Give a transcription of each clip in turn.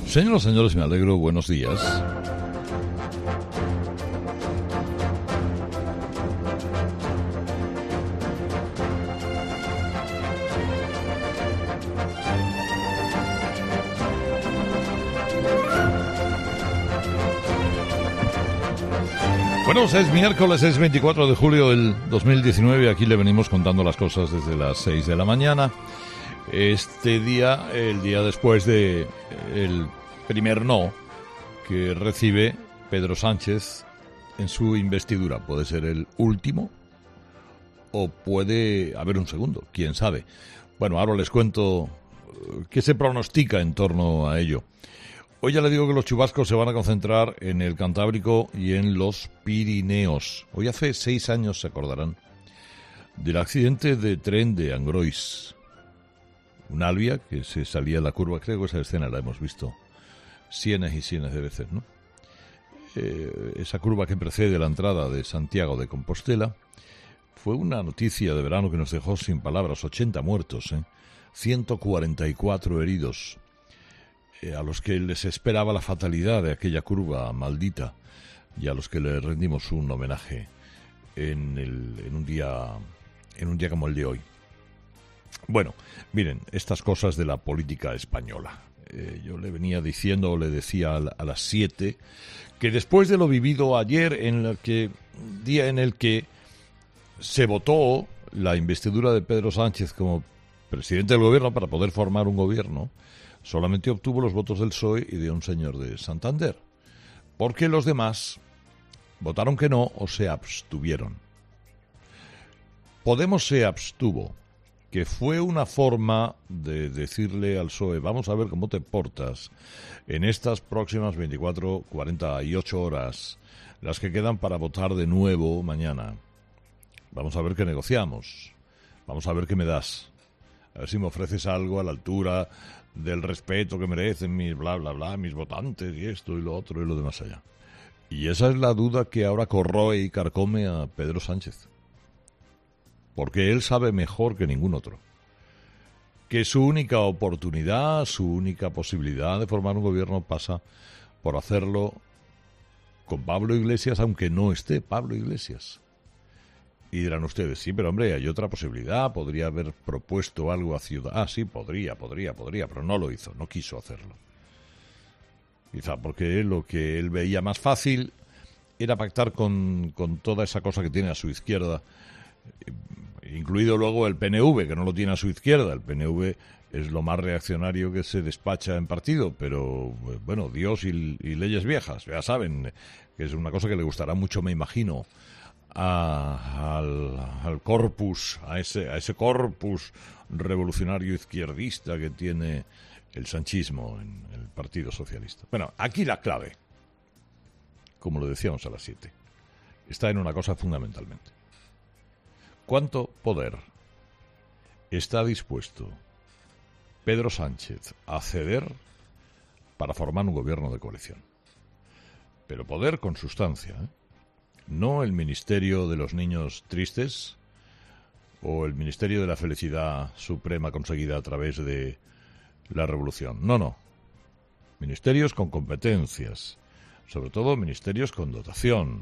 Señoras y señores, me alegro, buenos días. Bueno, es miércoles, es 24 de julio del 2019. Aquí le venimos contando las cosas desde las 6 de la mañana. Este día, el día después de el primer no que recibe Pedro Sánchez en su investidura. Puede ser el último o puede haber un segundo, quién sabe. Bueno, ahora les cuento qué se pronostica en torno a ello. Hoy ya le digo que los chubascos se van a concentrar en el Cantábrico y en los Pirineos. Hoy hace 6 años, se acordarán, del accidente de tren de Angrois. Un Albia que se salía de la curva, creo que esa escena la hemos visto cientos y cientos de veces, ¿no? Esa curva que precede la entrada de Santiago de Compostela fue una noticia de verano que nos dejó sin palabras. 80 muertos, 144 heridos, a los que les esperaba la fatalidad de aquella curva maldita y a los que le rendimos un homenaje en un día como el de hoy. Bueno, miren, estas cosas de la política española. Yo le venía diciendo, o le decía a las 7, que después de lo vivido ayer, día en el que se votó la investidura de Pedro Sánchez como presidente del gobierno para poder formar un gobierno, solamente obtuvo los votos del PSOE y de un señor de Santander, porque los demás votaron que no o se abstuvieron. Podemos se abstuvo, que fue una forma de decirle al PSOE, vamos a ver cómo te portas en estas próximas 24, 48 horas, las que quedan para votar de nuevo mañana. Vamos a ver qué negociamos, vamos a ver qué me das, a ver si me ofreces algo a la altura del respeto que merecen mis bla bla bla, mis votantes y esto y lo otro y lo demás allá. Y esa es la duda que ahora corroe y carcome a Pedro Sánchez. Porque él sabe mejor que ningún otro que su única oportunidad, su única posibilidad de formar un gobierno pasa por hacerlo con Pablo Iglesias, aunque no esté Pablo Iglesias. Y dirán ustedes, sí, pero hombre, hay otra posibilidad, podría haber propuesto algo a Ciudadanos. Ah, sí, podría, pero no lo hizo, no quiso hacerlo. Quizá porque lo que él veía más fácil era pactar con toda esa cosa que tiene a su izquierda, incluido luego el PNV, que no lo tiene a su izquierda. El PNV es lo más reaccionario que se despacha en partido, pero bueno, Dios y leyes viejas, ya saben, que es una cosa que le gustará mucho, me imagino, al corpus, a ese corpus revolucionario izquierdista que tiene el sanchismo en el Partido Socialista. Bueno, aquí la clave, como lo decíamos a las 7, está en una cosa fundamentalmente. ¿Cuánto poder está dispuesto Pedro Sánchez a ceder para formar un gobierno de coalición? Pero poder con sustancia, ¿eh? No el Ministerio de los Niños Tristes o el Ministerio de la Felicidad Suprema conseguida a través de la Revolución. No. Ministerios con competencias, sobre todo ministerios con dotación.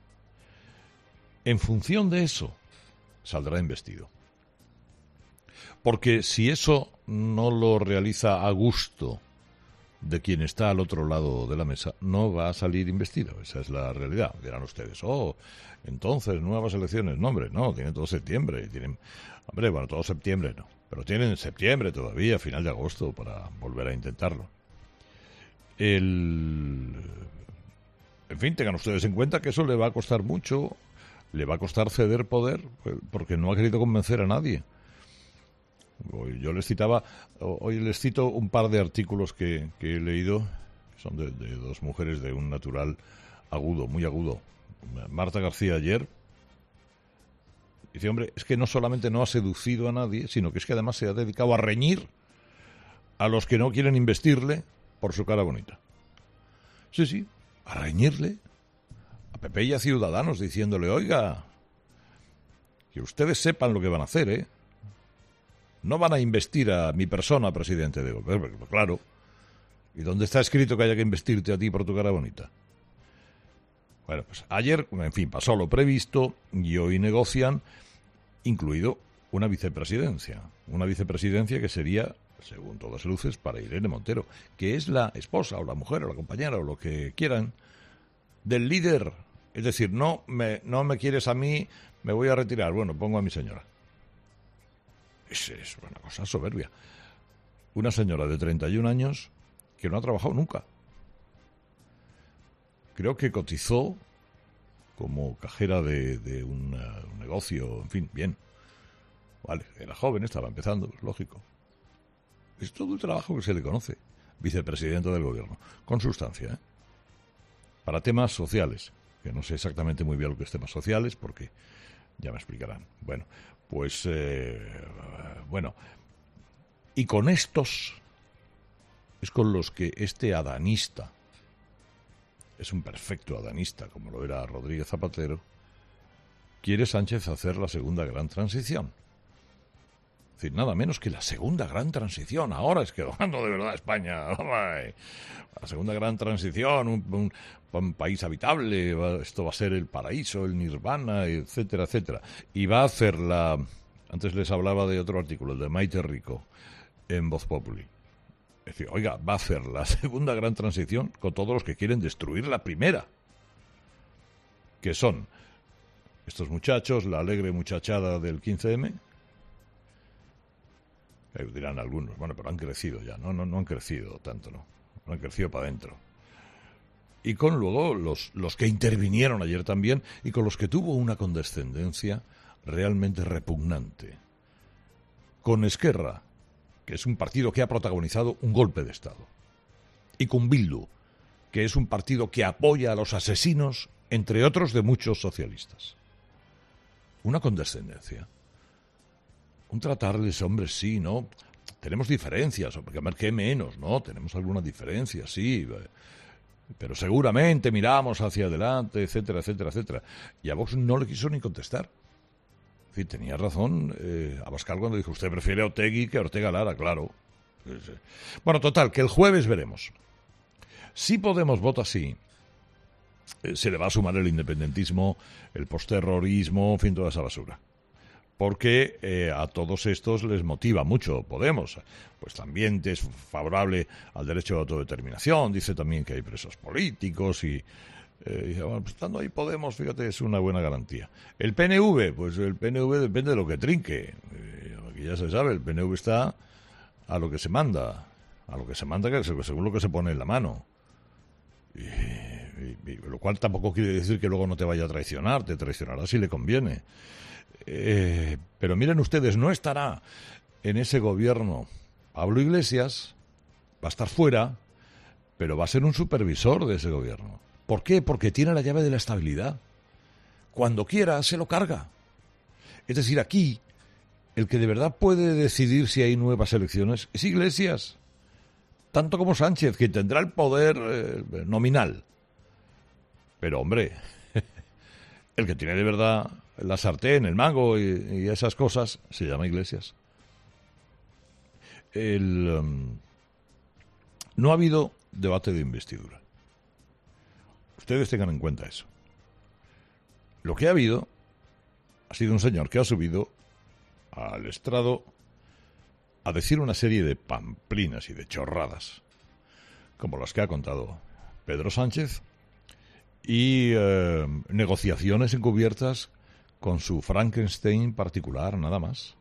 En función de eso saldrá investido. Porque si eso no lo realiza a gusto de quien está al otro lado de la mesa, no va a salir investido. Esa es la realidad. Dirán ustedes, entonces nuevas elecciones. No, hombre, no, tienen todo septiembre. Todo septiembre no. Pero tienen septiembre todavía, final de agosto, para volver a intentarlo. En fin, tengan ustedes en cuenta que eso le va a costar mucho. Le va a costar ceder poder porque no ha querido convencer a nadie. Yo les cito un par de artículos que he leído, son de dos mujeres de un natural agudo, muy agudo. Marta García ayer dice, hombre, es que no solamente no ha seducido a nadie, sino que es que además se ha dedicado a reñir a los que no quieren investirle por su cara bonita. Sí, a reñirle a PP y a Ciudadanos, diciéndole, oiga, que ustedes sepan lo que van a hacer, ¿eh? No van a investir a mi persona presidente de gobierno. Claro, ¿Y dónde está escrito que haya que investirte a ti por tu cara bonita? Bueno, pues ayer, en fin, pasó lo previsto y hoy negocian, incluido una vicepresidencia. Una vicepresidencia que sería, según todas luces, para Irene Montero, que es la esposa o la mujer o la compañera o lo que quieran del líder. Es decir, no me quieres a mí, me voy a retirar. Bueno, pongo a mi señora. Es una cosa soberbia. Una señora de 31 años que no ha trabajado nunca. Creo que cotizó como cajera de un negocio, en fin, bien. Vale, era joven, estaba empezando, es lógico. Es todo el trabajo que se le conoce. Vicepresidente del gobierno, con sustancia, ¿eh? Para temas sociales, que no sé exactamente muy bien lo que es temas sociales, porque ya me explicarán. Bueno, pues, bueno, y con estos es con los que este adanista, es un perfecto adanista, como lo era Rodríguez Zapatero, quiere Sánchez hacer la segunda gran transición. Es decir, nada menos que la segunda gran transición. Ahora es que hablando de verdad España, la segunda gran transición, un país habitable, esto va a ser el paraíso, el nirvana, etcétera, etcétera. Y va a hacer antes les hablaba de otro artículo, el de Maite Rico, en Voz Populi. Es decir, oiga, va a hacer la segunda gran transición con todos los que quieren destruir la primera. Que son estos muchachos, la alegre muchachada del 15M. Dirán algunos, bueno, pero han crecido ya, no han crecido tanto, no han crecido para adentro. Y con luego los que intervinieron ayer también y con los que tuvo una condescendencia realmente repugnante. Con Esquerra, que es un partido que ha protagonizado un golpe de Estado. Y con Bildu, que es un partido que apoya a los asesinos, entre otros de muchos socialistas. Una condescendencia. Un tratarles, hombre, sí, ¿no? Tenemos diferencias, porque a ver qué menos, ¿no? Tenemos algunas diferencias, sí, pero seguramente miramos hacia adelante, etcétera, etcétera, etcétera. Y a Vox no le quiso ni contestar. Es decir, tenía razón Abascal cuando dijo, usted prefiere a Otegi que a Ortega Lara, claro. Bueno, total, que el jueves veremos. Si Podemos vota sí, se le va a sumar el independentismo, el postterrorismo, en fin, toda esa basura. Porque a todos estos les motiva mucho Podemos. Pues también es favorable al derecho de autodeterminación, dice también que hay presos políticos y bueno, pues estando ahí Podemos, fíjate, es una buena garantía. El PNV, pues el PNV depende de lo que trinque. Aquí ya se sabe, el PNV está a lo que se manda, que es según lo que se pone en la mano. Y lo cual tampoco quiere decir que luego no te vaya a traicionar, te traicionará si le conviene. Pero miren ustedes, no estará en ese gobierno Pablo Iglesias, va a estar fuera, pero va a ser un supervisor de ese gobierno. ¿Por qué? Porque tiene la llave de la estabilidad. Cuando quiera, se lo carga. Es decir, aquí, el que de verdad puede decidir si hay nuevas elecciones es Iglesias. Tanto como Sánchez, que tendrá el poder nominal. Pero, hombre, el que tiene de verdad la sartén, el mango y esas cosas, se llama Iglesias. No ha habido debate de investidura. Ustedes tengan en cuenta eso. Lo que ha habido ha sido un señor que ha subido al estrado a decir una serie de pamplinas y de chorradas, como las que ha contado Pedro Sánchez, y negociaciones encubiertas con su Frankenstein particular, nada más.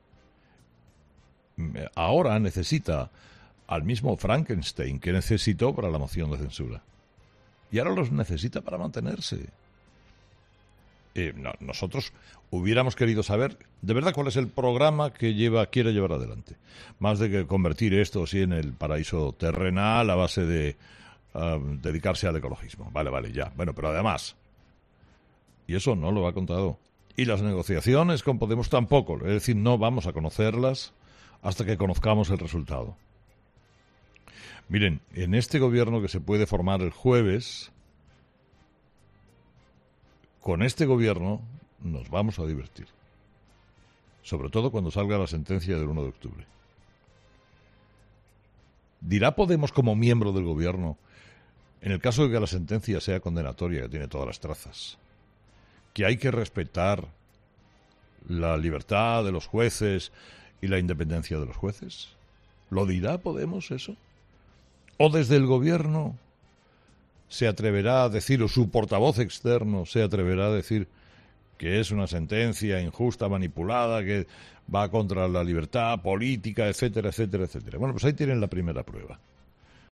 Ahora necesita al mismo Frankenstein que necesitó para la moción de censura. Y ahora los necesita para mantenerse. Nosotros hubiéramos querido saber de verdad cuál es el programa que quiere llevar adelante. Más de que convertir esto sí en el paraíso terrenal a base de dedicarse al ecologismo. Vale, ya. Bueno, pero además, y eso no lo ha contado. Y las negociaciones con Podemos tampoco. Es decir, no vamos a conocerlas hasta que conozcamos el resultado. Miren, en este gobierno que se puede formar el jueves, con este gobierno nos vamos a divertir. Sobre todo cuando salga la sentencia del 1 de octubre. ¿Dirá Podemos como miembro del gobierno, en el caso de que la sentencia sea condenatoria, que tiene todas las trazas, que hay que respetar la libertad de los jueces y la independencia de los jueces? ¿Lo dirá Podemos eso? ¿O desde el gobierno se atreverá a decir, o su portavoz externo se atreverá a decir que es una sentencia injusta, manipulada, que va contra la libertad política, etcétera, etcétera, etcétera? Bueno, pues ahí tienen la primera prueba.